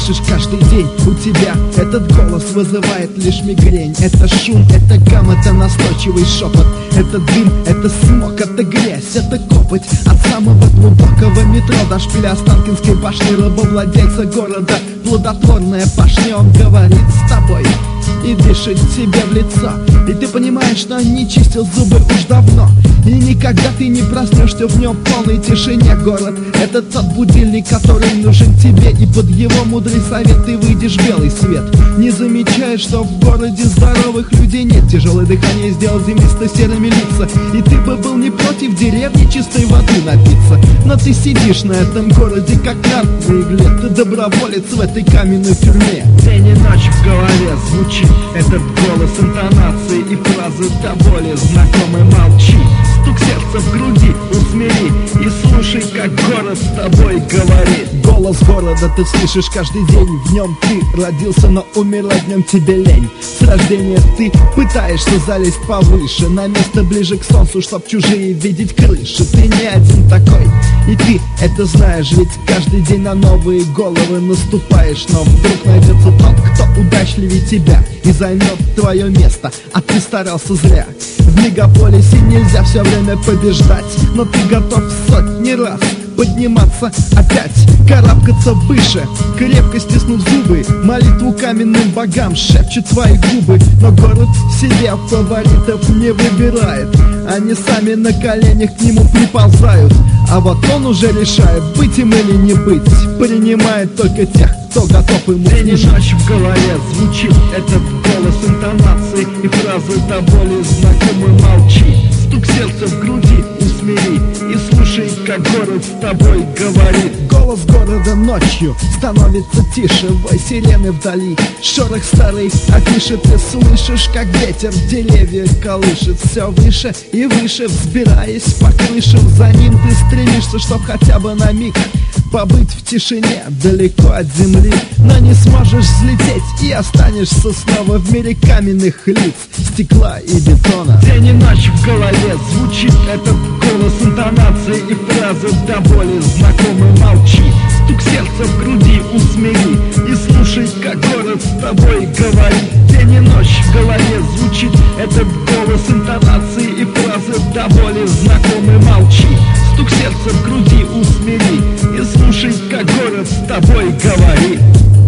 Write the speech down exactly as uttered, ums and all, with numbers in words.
слышишь каждый день. У тебя этот голос вызывает лишь мигрень. Это шум, это гам, это настойчивый шепот. Это дым, это смог, это грязь, это копоть. От самого глубокого метро до шпиля Останкинской башни рабовладельца города. Плодотворная пашня, он говорит с тобой и дышит тебе в лицо. И ты понимаешь, что он не чистил зубы уж давно. И никогда ты не проснешься в нем в полной тишине. Город — это тот будильник, который нужен тебе. И под его мудрый совет ты выйдешь в белый свет. Не замечаешь, что в городе здоровых людей нет. Тяжелое дыхание сделал землисто-серыми лица. И ты бы был не против деревни чистой воды напиться. Но ты сидишь на этом городе, как карт на игле. Ты доброволец в этой каменной тюрьме. День и ночь в голове звучит этот голос, интонации и фразы до боли знакомы. Молчи, стук сердца в груди усмири и слушай, как город с тобой говорит. Голос города ты слышишь каждый день. В нем ты родился, но умерла днем тебе лень. С рождения ты пытаешься залезть повыше, на место ближе к солнцу, чтоб чужие видеть крыши. Ты не один такой, и ты это знаешь, ведь каждый день на новые головы наступаешь. Но вдруг найдется тот, кто удачливее тебя и займет твое место, а ты старался зря. В мегаполисе нельзя все время побеждать, но ты готов сотни раз подниматься опять, карабкаться выше, крепко стиснув зубы. Молитву каменным богам шепчут твои губы. Но город себе фаворитов не выбирает, они сами на коленях к нему приползают. А вот он уже решает, быть им или не быть, принимает только тех, кто готов ему служить. День и ночь в голове звучит этот голос, интонации и фразы до боли знакомы. Молчи, стук сердца в груди усмири и слушай, как город с тобой говорит. Голос города ночью становится тише, вой сирены вдали, шорох старый афиши. Ты слышишь, как ветер деревья колышет все выше и выше, взбираясь по крышам. За ним ты стремишься, чтоб хотя бы на миг побыть в тишине, далеко от земли. Но не сможешь взлететь и останешься снова в мире каменных лиц, стекла и бетона. День и ночь в голове звучит этот голос, интонации и фразы до боли знакомы. Молчи, стук сердца в груди усмири и слушай, как город с тобой говорит. День и ночь в голове звучит этот голос, интонации и фразы до боли знакомы. Молчи, стук сердца в груди усмири и слушай, как город с тобой говорит.